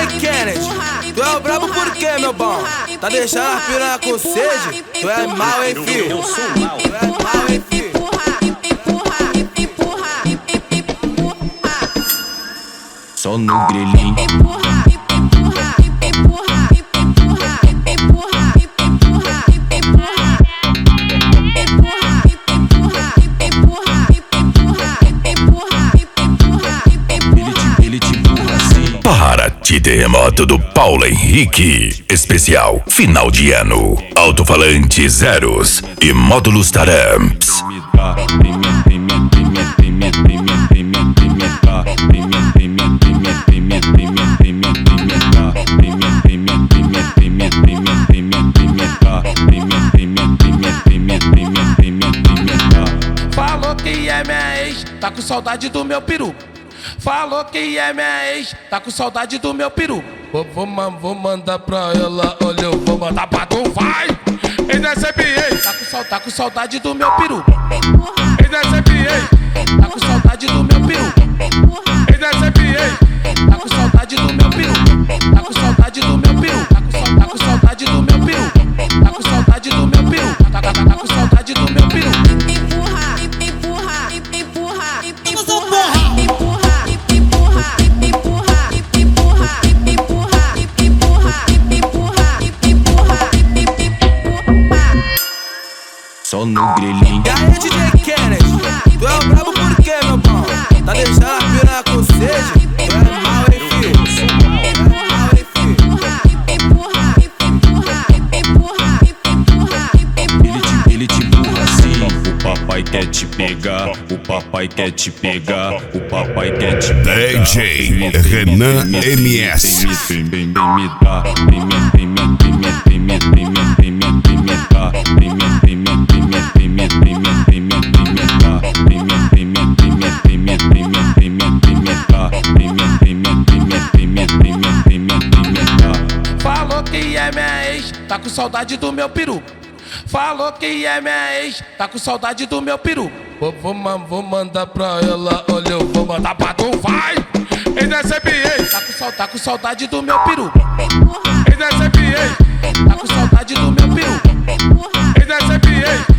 DJ Kennedy, tu é o brabo por quê, meu bom? Tá deixando a piranha com sede? Tu é mal, hein, filho? Eu sou mal. Tu é mal, hein, filho? Só no grilinho. Party Terremoto do Paulo Henrique. Especial final de ano. Alto-falante zeros e módulos Taramps. Falou que é minha ex, tá com saudade do meu peru. Falou que é minha ex, tá com saudade do meu peru. Vou mandar pra ela, olha, eu vou mandar pra tu, vai! Ex-SBA, tá com saudade do meu peru. Ex-SBA, tá com saudade do meu peru. Ex-SBA, tá com saudade do meu peru. Tá com saudade do meu peru. Tá com saudade do meu peru. Tá com saudade do meu peru. Tá com saudade do meu peru. Empurra, empurra, empurra, empurra. Só no grilinho. E aí, DJ Kennedy, tu é o brabo por quê, meu bom? Tá deixando a piranha com sede? Tu é mal, hein, filho? Tu é mal, hein, filho? Ele te empurra assim. O papai quer te pegar, o papai quer te pegar, o papai quer te pegar. DJ Renan MS. Falou que é minha ex, tá com saudade do meu peru. Falou que é minha ex, tá com saudade do meu peru. Vou mandar pra ela, olha, eu vou mandar pra tu, vai! Ex-SBA, tá com saudade do meu peru. Ex-SBA, tá com saudade do meu peru. Ex-SBA.